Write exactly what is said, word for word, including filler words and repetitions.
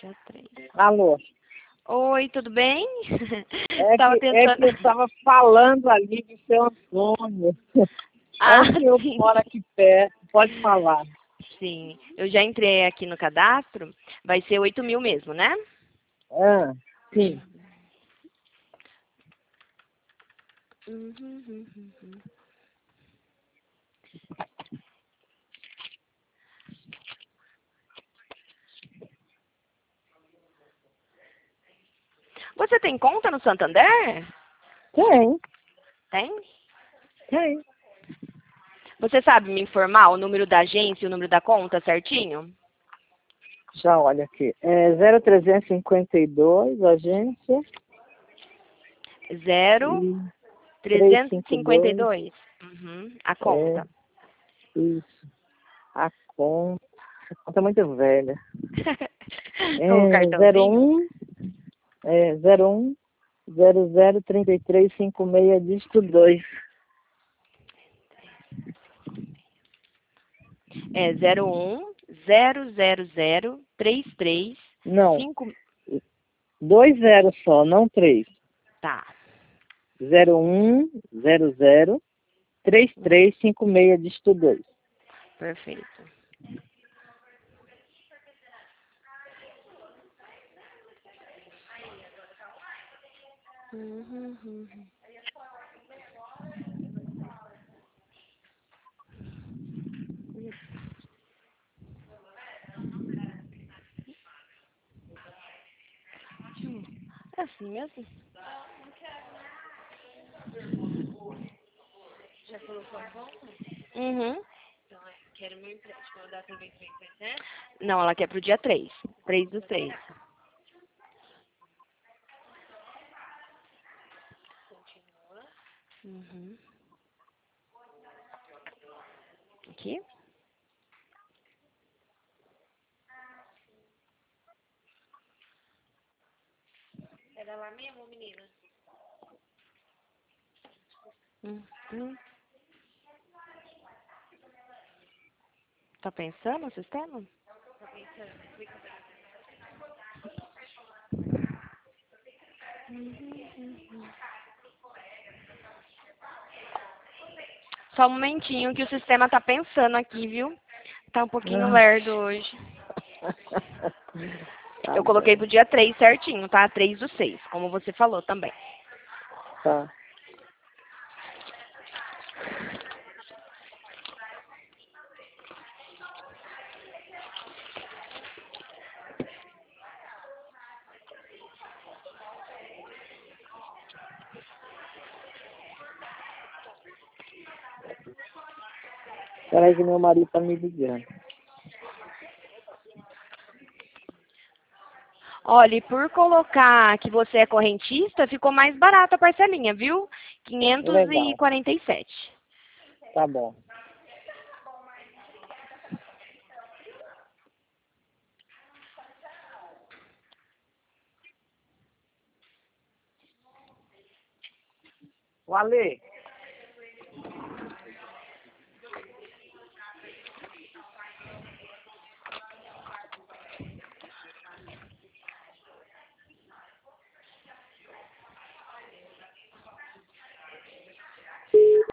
dia três. Alô? Oi, tudo bem? É Tava que, é tentando... que eu estava falando ali do seu Antônio. É Ah, um senhor que sim. mora aqui perto, pode falar. Sim, eu já entrei aqui no cadastro. Vai ser oito mil mesmo, né? Ah, sim. Uhum, uhum, uhum. Você tem conta no Santander? Tem, Tem? tem. Você sabe me informar o número da agência e o número da conta certinho? Já olha aqui. É zero trezentos e cinquenta e dois, agência. Zero E trezentos e cinquenta e trezentos e cinquenta e dois. dois. Uhum, a É, conta. isso. A conta. A conta é muito velha. O É zero cartãozinho? um, é zero um, zero zero trinta e três cinquenta e seis, dígito dois. É zero um zero zero zero três três Não, cinco. dois zeros só, não três. Tá. Zero um zero zero três três cinco seis, dígito dois. Perfeito. Uhum, uhum. É assim mesmo? Uhum. Não, ela quer pro dia três. Três do seis. Uhum. Aqui? Era lá mesmo, menina? Uhum. Tá pensando no sistema? Só um momentinho que o sistema tá pensando aqui, viu? Tá um pouquinho Ah. lerdo hoje. Tá Eu coloquei bom, pro dia três certinho, tá? Três do seis, como você falou também. tá. Peraí que meu marido tá me ligando. Olha, e por colocar que você é correntista, ficou mais barata a parcelinha, viu? quinhentos e Legal, quarenta e sete. tá bom. O Ale,